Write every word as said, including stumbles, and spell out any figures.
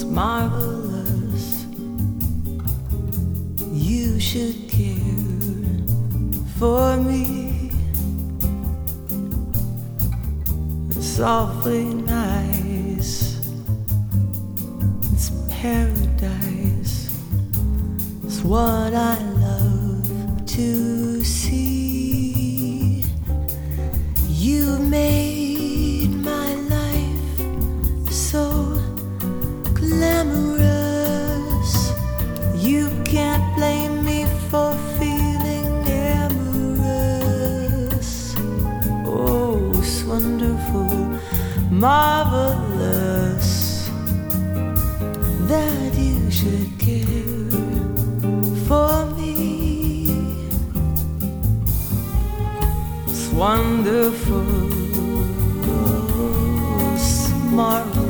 marvelous. You should care for me. It's awfully nice. It's paradise. It's what I love to see. You made my life so glamorous. You can't blame me for feeling amorous. Oh, it's wonderful, marvelous that you should care for me. It's wonderful, smart.